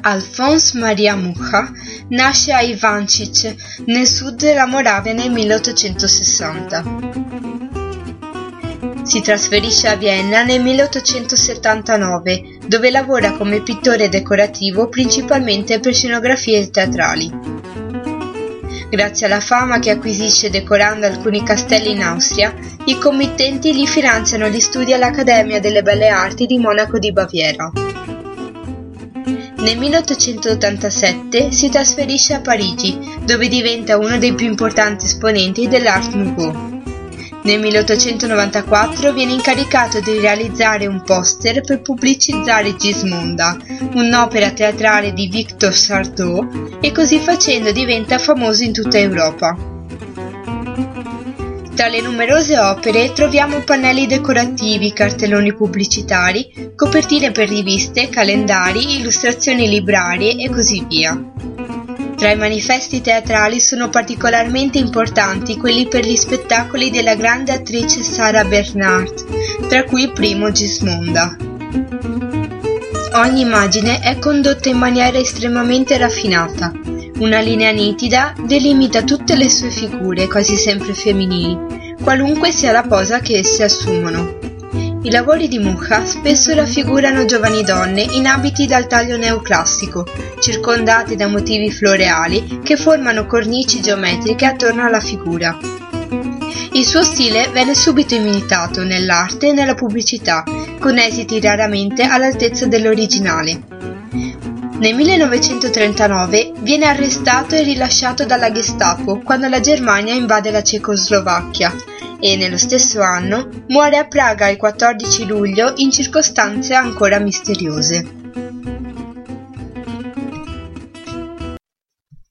Alfons Maria Mucha nasce a Ivančić, nel sud della Moravia nel 1860. Si trasferisce a Vienna nel 1879, dove lavora come pittore decorativo principalmente per scenografie teatrali. Grazie alla fama che acquisisce decorando alcuni castelli in Austria, i committenti gli finanziano gli studi all'Accademia delle Belle Arti di Monaco di Baviera. Nel 1887 si trasferisce a Parigi, dove diventa uno dei più importanti esponenti dell'Art Nouveau. Nel 1894 viene incaricato di realizzare un poster per pubblicizzare Gismonda, un'opera teatrale di Victor Sardou, e così facendo diventa famoso in tutta Europa. Tra le numerose opere troviamo pannelli decorativi, cartelloni pubblicitari, copertine per riviste, calendari, illustrazioni librarie e così via. Tra i manifesti teatrali sono particolarmente importanti quelli per gli spettacoli della grande attrice Sarah Bernhardt, tra cui il primo Gismonda. Ogni immagine è condotta in maniera estremamente raffinata. Una linea nitida delimita tutte le sue figure, quasi sempre femminili, qualunque sia la posa che esse assumono. I lavori di Mucha spesso raffigurano giovani donne in abiti dal taglio neoclassico, circondate da motivi floreali che formano cornici geometriche attorno alla figura. Il suo stile venne subito imitato nell'arte e nella pubblicità, con esiti raramente all'altezza dell'originale. Nel 1939 viene arrestato e rilasciato dalla Gestapo quando la Germania invade la Cecoslovacchia e, nello stesso anno, muore a Praga il 14 luglio in circostanze ancora misteriose.